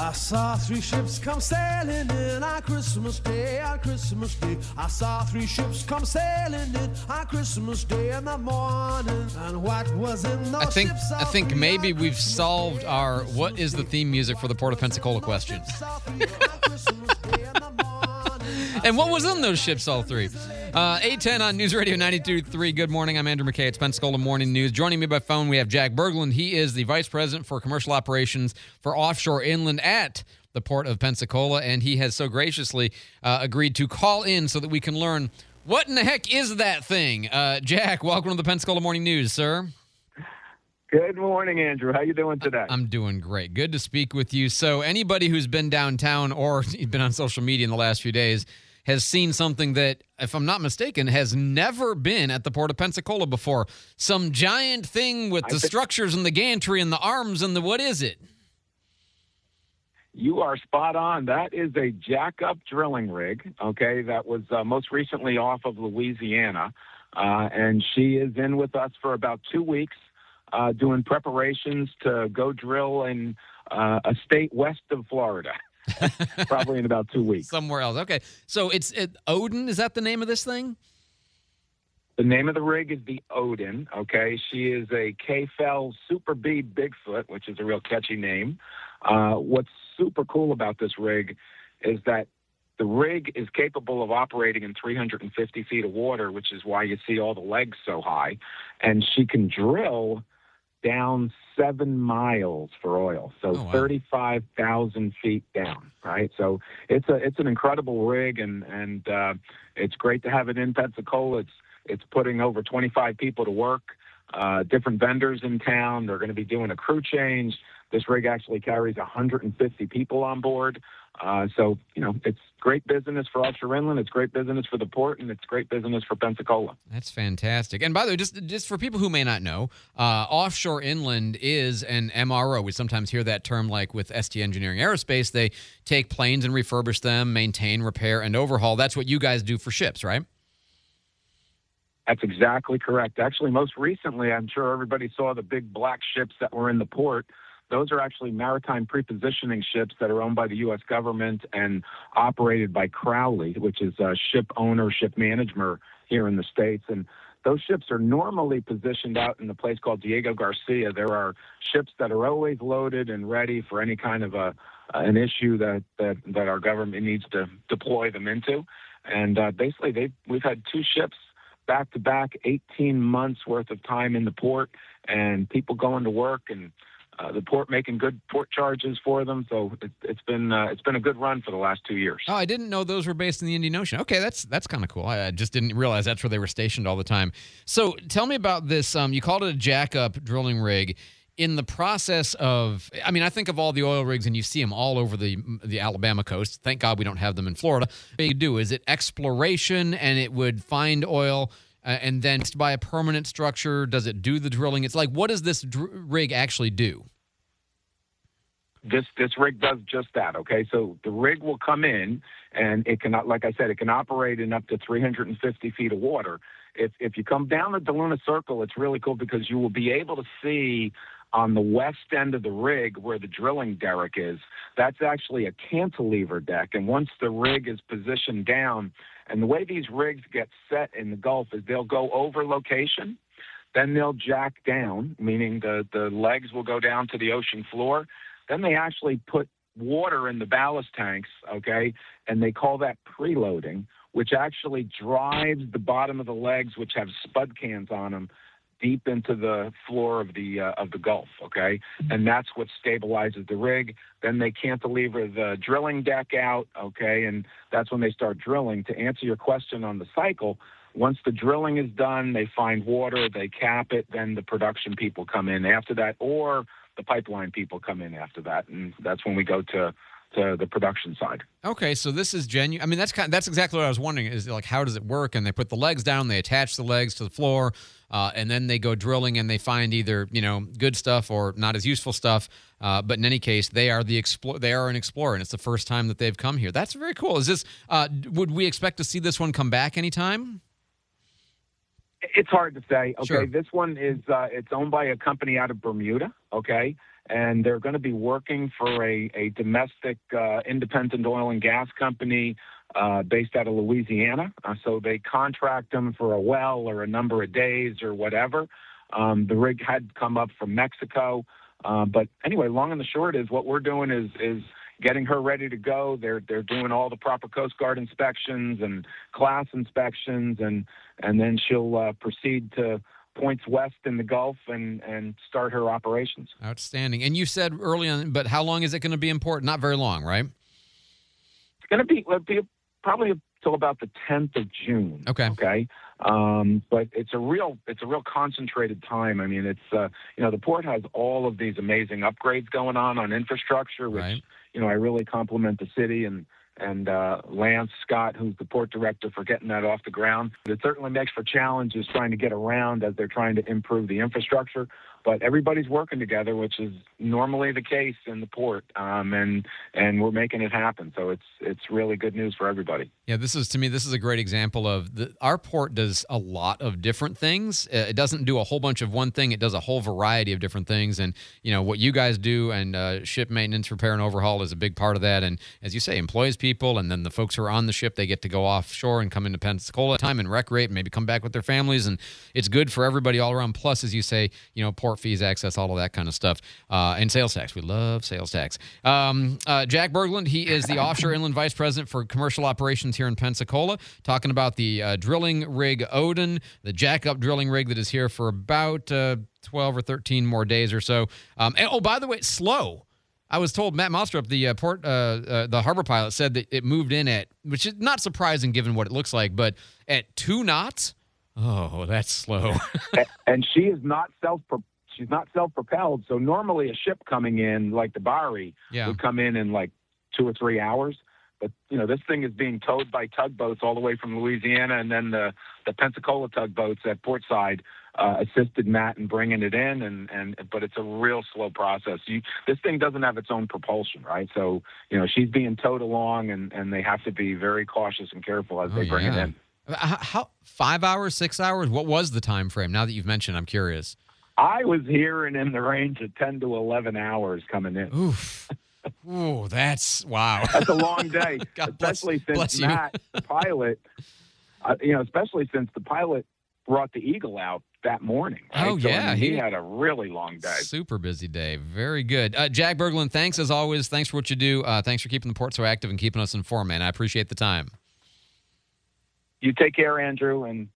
I saw three ships come sailing in on Christmas Day, on Christmas Day. I saw three ships come sailing in on Christmas Day in the morning. And what was in those ships? I think maybe we've solved our what is the theme music for the Port of Pensacola question. And what was in those ships, all three? 8:10 on News Radio 92.3. Good morning. I'm Andrew McKay. It's Pensacola Morning News. Joining me by phone, we have Jack Berglund. He is the Vice President for Commercial Operations for Offshore Inland at the Port of Pensacola, and he has so graciously agreed to call in so that we can learn what in the heck is that thing. Jack, welcome to the Pensacola Morning News, sir. Good morning, Andrew. How you doing today? I'm doing great. Good to speak with you. So anybody who's been downtown or been on social media in the last few days has seen something that, if I'm not mistaken, has never been at the Port of Pensacola before. Some giant thing with the structures and the gantry and the arms and the, what is it? You are spot on. That is a jack-up drilling rig, okay, that was most recently off of Louisiana. And she is in with us for about 2 weeks doing preparations to go drill in a state west of Florida. Probably in about 2 weeks. Somewhere else. Okay. So it's Odin. Is that the name of this thing? The name of the rig is the Odin. Okay. She is a K-Fel Super B Bigfoot, which is a real catchy name. What's super cool about this rig is that the rig is capable of operating in 350 feet of water, which is why you see all the legs so high. And she can drill down 7 miles for oil, so 35,000 feet down, right? So it's an incredible rig, and it's great to have it in Pensacola. It's putting over 25 people to work, different vendors in town. They're going to be doing a crew change. This rig actually carries 150 people on board. So, it's great business for offshore inland. It's great business for the port, and it's great business for Pensacola. That's fantastic. And by the way, just for people who may not know, offshore inland is an MRO. We sometimes hear that term like with ST Engineering Aerospace. They take planes and refurbish them, maintain, repair, and overhaul. That's what you guys do for ships, right? That's exactly correct. Actually, most recently, I'm sure everybody saw the big black ships that were in the port. Those are actually maritime prepositioning ships that are owned by the U.S. government and operated by Crowley, which is a ship owner, ship manager here in the States. And those ships are normally positioned out in a place called Diego Garcia. There are ships that are always loaded and ready for any kind of an issue that our government needs to deploy them into. And basically, we've had 2 ships back-to-back, 18 months worth of time in the port, and people going to work and the port making good port charges for them. So it's been a good run for the last 2 years. Oh, I didn't know those were based in the Indian Ocean. Okay, that's kind of cool. I just didn't realize that's where they were stationed all the time. So tell me about this. You called it a jack-up drilling rig. In the process of, I think of all the oil rigs, and you see them all over the Alabama coast. Thank God we don't have them in Florida. What you do, is it exploration, and it would find oil, and then by a permanent structure, does it do the drilling? It's like, what does this rig actually do? This rig does just that, okay? So the rig will come in, and it can, like I said, it can operate in up to 350 feet of water. If you come down the DeLuna Circle, it's really cool because you will be able to see on the west end of the rig where the drilling derrick is. That's actually a cantilever deck, and once the rig is positioned down, and the way these rigs get set in the Gulf is they'll go over location, then they'll jack down, meaning the legs will go down to the ocean floor. Then they actually put water in the ballast tanks, okay, and they call that preloading, which actually drives the bottom of the legs, which have spud cans on them, deep into the floor of the Gulf, okay? And that's what stabilizes the rig. Then they cantilever the drilling deck out, okay, and that's when they start drilling. To answer your question on the cycle, once the drilling is done, they find water, they cap it, then the production people come in after that, or the pipeline people come in after that, and that's when we go to the production side. Okay, so this is genuine. That's exactly what I was wondering, is like, how does it work? And they put the legs down, they attach the legs to the floor, and then they go drilling and they find either, good stuff or not as useful stuff. But in any case, they are an explorer, and it's the first time that they've come here. That's very cool. Is this, would we expect to see this one come back anytime? It's hard to say. Okay, Sure. this one is it's owned by a company out of Bermuda. Okay, and they're going to be working for a domestic independent oil and gas company based out of Louisiana. So they contract them for a well or a number of days or whatever. The rig had come up from Mexico, but anyway, long and the short is what we're doing is getting her ready to go. They're doing all the proper Coast Guard inspections and class inspections, and then she'll proceed to points west in the Gulf and start her operations. Outstanding. And you said early on, but how long is it going to be in port? Not very long, right? It's going to be probably till about the 10th of June. Okay. Okay. But it's a real concentrated time. I mean, it's the port has all of these amazing upgrades going on infrastructure, which Right. I really compliment the city and Lance Scott, who's the port director, for getting that off the ground. It certainly makes for challenges trying to get around as they're trying to improve the infrastructure. But everybody's working together, which is normally the case in the port, and we're making it happen. So it's really good news for everybody. Yeah, this is a great example of our port does a lot of different things. It doesn't do a whole bunch of one thing. It does a whole variety of different things. And, what you guys do and ship maintenance, repair, and overhaul is a big part of that. And as you say, employs people, and then the folks who are on the ship, they get to go offshore and come into Pensacola time and recreate and maybe come back with their families. And it's good for everybody all around. Plus, as you say, port fees, access, all of that kind of stuff. And sales tax. We love sales tax. Jack Berglund, he is the Offshore Inland Vice President for Commercial Operations here in Pensacola, talking about the drilling rig Odin, the jackup drilling rig that is here for about 12 or 13 more days or so. And by the way, slow. I was told Matt Mostrup, the harbor pilot, said that it moved in at, which is not surprising given what it looks like, but at 2 knots. Oh, that's slow. And she is not she's not self-propelled. So normally a ship coming in like the Bari would come in like 2 or 3 hours. But, this thing is being towed by tugboats all the way from Louisiana, and then the Pensacola tugboats at Portside assisted Matt in bringing it in, but it's a real slow process. This thing doesn't have its own propulsion, right? So, she's being towed along, and they have to be very cautious and careful as they bring it in. How 5 hours, 6 hours? What was the time frame? Now that you've mentioned, I'm curious. I was hearing in the range of 10 to 11 hours coming in. Oof. Ooh, that's wow. That's a long day, especially since Matt, the pilot, especially since the pilot brought the Eagle out that morning. Right? Oh, yeah. He had a really long day. Super busy day. Very good. Jack Berglund, thanks as always. Thanks for what you do. Thanks for keeping the port so active and keeping us informed, man. I appreciate the time. You take care, Andrew, and